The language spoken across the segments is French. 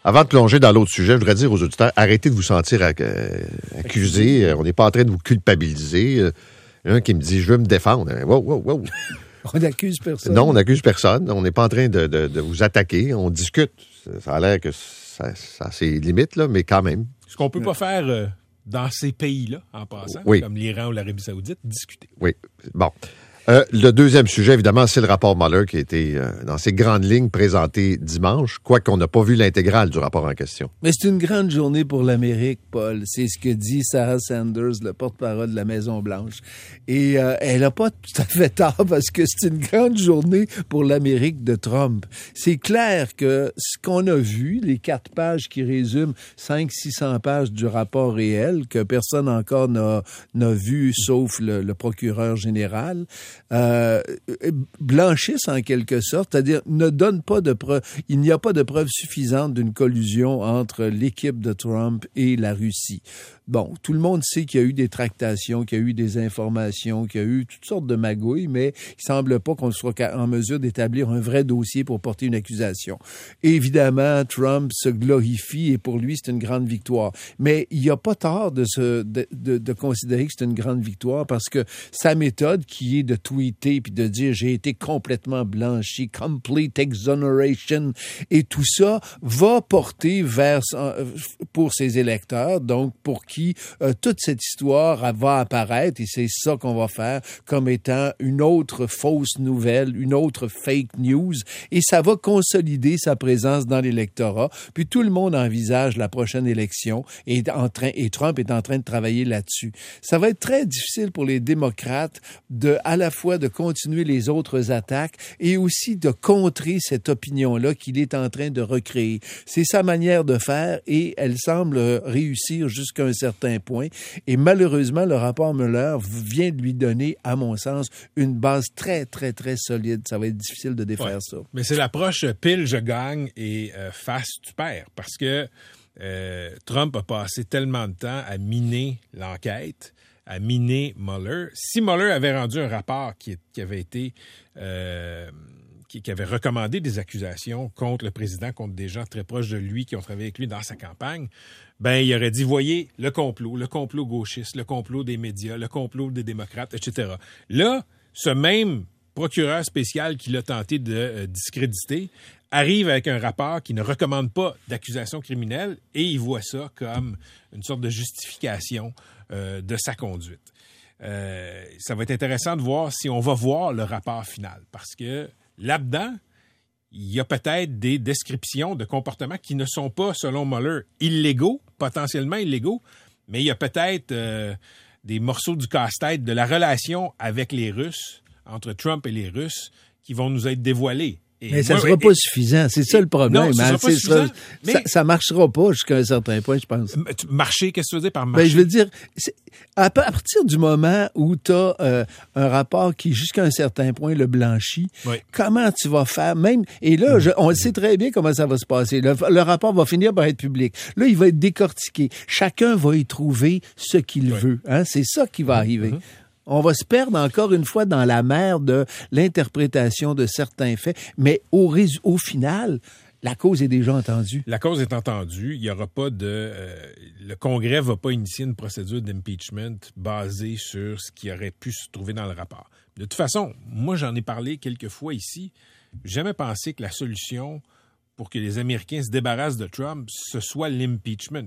Avant de plonger dans l'autre sujet, je voudrais dire aux auditeurs, arrêtez de vous sentir accusés. On n'est pas en train de vous culpabiliser. Il y en a un qui me dit, je veux me défendre. Wow. On n'accuse personne. Non, on n'accuse personne. On n'est pas en train de vous attaquer. On discute. Ça a l'air que ça a ses limites, là, mais quand même. Ce qu'on peut pas faire dans ces pays-là, en passant, comme l'Iran ou l'Arabie Saoudite, discuter. Oui. Bon. Le deuxième sujet, évidemment, c'est le rapport Mueller qui a été, dans ses grandes lignes, présenté dimanche, quoiqu'on n'a pas vu l'intégrale du rapport en question. Mais c'est une grande journée pour l'Amérique, Paul. C'est ce que dit Sarah Sanders, le porte-parole de la Maison-Blanche. Et elle n'a pas tout à fait tort parce que c'est une grande journée pour l'Amérique de Trump. C'est clair que ce qu'on a vu, les 4 pages qui résument 500-600 pages du rapport réel, que personne encore n'a vu, sauf le procureur général, blanchissent en quelque sorte, c'est-à-dire ne donnent pas de preuves. Il n'y a pas de preuves suffisantes d'une collusion entre l'équipe de Trump et la Russie. Bon, tout le monde sait qu'il y a eu des tractations, qu'il y a eu des informations, qu'il y a eu toutes sortes de magouilles, mais il semble pas qu'on soit en mesure d'établir un vrai dossier pour porter une accusation. Évidemment, Trump se glorifie et pour lui, c'est une grande victoire. Mais il n'y a pas tort de considérer que c'est une grande victoire parce que sa méthode qui est de tweeter puis de dire j'ai été complètement blanchi, complete exoneration, et tout ça va porter pour ses électeurs, donc pour qui toute cette histoire va apparaître, et c'est ça qu'on va faire comme étant une autre fausse nouvelle, une autre fake news, et ça va consolider sa présence dans l'électorat. Puis tout le monde envisage la prochaine élection et Trump est en train de travailler là-dessus. Ça va être très difficile pour les démocrates à la fois de continuer les autres attaques et aussi de contrer cette opinion-là qu'il est en train de recréer. C'est sa manière de faire et elle semble réussir jusqu'à un certain point. Et malheureusement, le rapport Mueller vient de lui donner, à mon sens, une base très, très, très solide. Ça va être difficile de défaire ça. Mais c'est l'approche pile, je gagne et face, tu perds. Parce que Trump a passé tellement de temps à miner l'enquête, à miner Mueller. Si Mueller avait rendu un rapport qui avait été... qui avait recommandé des accusations contre le président, contre des gens très proches de lui qui ont travaillé avec lui dans sa campagne, ben il aurait dit, voyez, le complot gauchiste, le complot des médias, le complot des démocrates, etc. Là, ce même procureur spécial qui l'a tenté de discréditer arrive avec un rapport qui ne recommande pas d'accusation criminelle et il voit ça comme une sorte de justification de sa conduite. Ça va être intéressant de voir si on va voir le rapport final parce que là-dedans, il y a peut-être des descriptions de comportements qui ne sont pas, selon Mueller, illégaux, potentiellement illégaux, mais il y a peut-être des morceaux du casse-tête de la relation avec les Russes, entre Trump et les Russes, qui vont nous être dévoilés. Mais ça ne sera pas suffisant. C'est ça le problème. Non, ça sera pas suffisant. Ça marchera pas jusqu'à un certain point, je pense. Marcher, qu'est-ce que tu veux dire par marcher? Ben, je veux dire, à partir du moment où tu as un rapport qui, jusqu'à un certain point, le blanchit, comment tu vas faire? Même, et là, on sait très bien comment ça va se passer. Le rapport va finir par être public. Là, il va être décortiqué. Chacun va y trouver ce qu'il veut. Hein? C'est ça qui va arriver. On va se perdre encore une fois dans la mer de l'interprétation de certains faits, mais au final, la cause est déjà entendue. La cause est entendue. Il y aura pas le Congrès va pas initier une procédure d'impeachment basée sur ce qui aurait pu se trouver dans le rapport. De toute façon, moi, j'en ai parlé quelques fois ici. J'ai jamais pensé que la solution pour que les Américains se débarrassent de Trump, ce soit l'impeachment.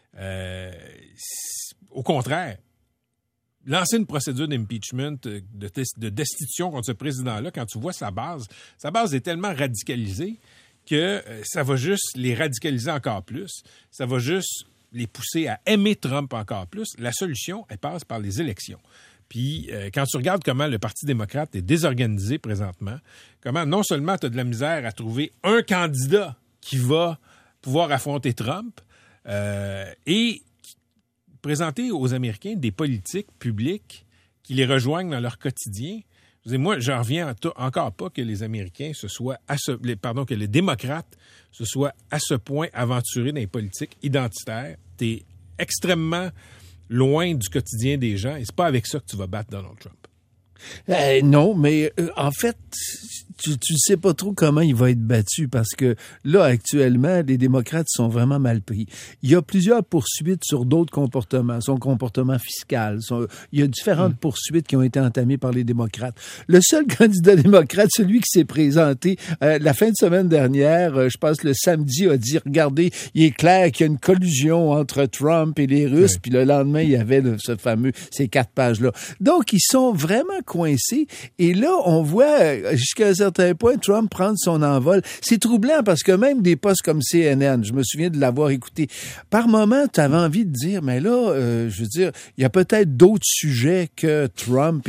Au contraire, lancer une procédure d'impeachment, de destitution contre ce président-là, quand tu vois sa base est tellement radicalisée que ça va juste les radicaliser encore plus. Ça va juste les pousser à aimer Trump encore plus. La solution, elle passe par les élections. Puis, quand tu regardes comment le Parti démocrate est désorganisé présentement, comment non seulement tu as de la misère à trouver un candidat qui va pouvoir affronter Trump, et présenter aux Américains des politiques publiques qui les rejoignent dans leur quotidien. Moi, j'en reviens encore pas que les Américains que les démocrates se soient à ce point aventurés dans les politiques identitaires. T'es extrêmement loin du quotidien des gens et c'est pas avec ça que tu vas battre Donald Trump. Non, mais en fait, tu sais pas trop comment il va être battu parce que là, actuellement, les démocrates sont vraiment mal pris. Il y a plusieurs poursuites sur d'autres comportements, son comportement fiscal. Il y a différentes poursuites qui ont été entamées par les démocrates. Le seul candidat démocrate, celui qui s'est présenté la fin de semaine dernière, je pense le samedi, a dit, regardez, il est clair qu'il y a une collusion entre Trump et les Russes, puis le lendemain, il y avait ces 4 pages-là. Donc, ils sont vraiment coincés. Et là, on voit jusqu'à un certain point Trump prendre son envol. C'est troublant parce que même des postes comme CNN, je me souviens de l'avoir écouté, par moment, tu avais envie de dire, mais là, je veux dire, il y a peut-être d'autres sujets que Trump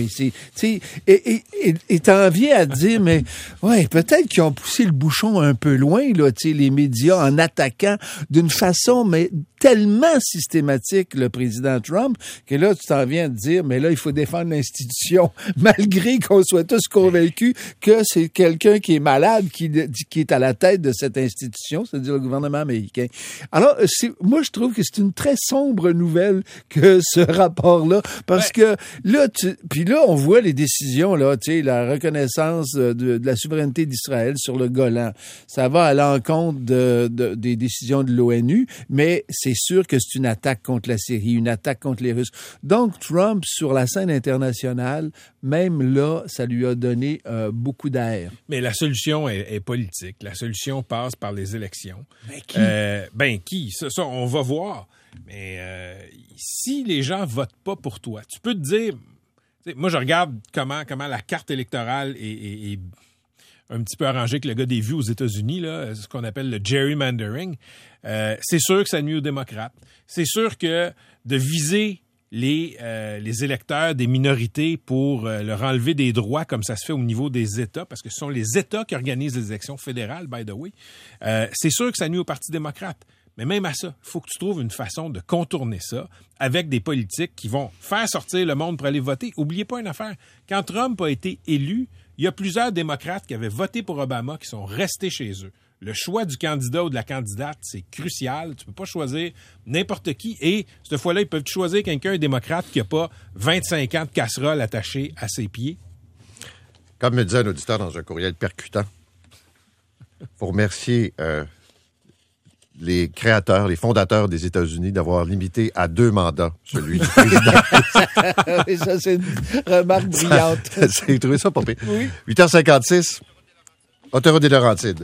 et t'as envie à dire, mais ouais, peut-être qu'ils ont poussé le bouchon un peu loin, là, tu sais, les médias, en attaquant d'une façon, mais tellement systématique le président Trump, que là, tu t'en viens de dire, mais là, il faut défendre l'institution, malgré qu'on soit tous convaincus que c'est quelqu'un qui est malade, qui est à la tête de cette institution, c'est-à-dire le gouvernement américain. Alors, moi, je trouve que c'est une très sombre nouvelle que ce rapport-là, parce que là, puis là, on voit les décisions, là, tu sais, la reconnaissance de la souveraineté d'Israël sur le Golan. Ça va à l'encontre des décisions de l'ONU, mais c'est sûr que c'est une attaque contre la Syrie, une attaque contre les Russes. Donc, Trump, sur la scène internationale, même là, ça lui a donné beaucoup d'air. Mais la solution est politique. La solution passe par les élections. Mais qui? Qui? Ça, on va voir. Mais si les gens votent pas pour toi, tu peux te dire... Moi, je regarde comment la carte électorale est un petit peu arrangée avec le gars des vues aux États-Unis, là, ce qu'on appelle le gerrymandering. C'est sûr que ça nuit aux démocrates. C'est sûr que de viser les électeurs des minorités pour leur enlever des droits comme ça se fait au niveau des États, parce que ce sont les États qui organisent les élections fédérales, by the way, c'est sûr que ça nuit au Parti démocrate. Mais même à ça, il faut que tu trouves une façon de contourner ça avec des politiques qui vont faire sortir le monde pour aller voter. Oubliez pas une affaire. Quand Trump a été élu, il y a plusieurs démocrates qui avaient voté pour Obama qui sont restés chez eux. Le choix du candidat ou de la candidate, c'est crucial. Tu peux pas choisir n'importe qui. Et cette fois-là, ils peuvent choisir quelqu'un, un démocrate, qui a pas 25 ans de casserole attachée à ses pieds. Comme me disait un auditeur dans un courriel percutant, faut remercier les créateurs, les fondateurs des États-Unis d'avoir limité à 2 mandats celui du président. Oui, ça, c'est une remarque brillante. J'ai trouvé ça pas pire. Oui. 8h56, Autoroute des Laurentides.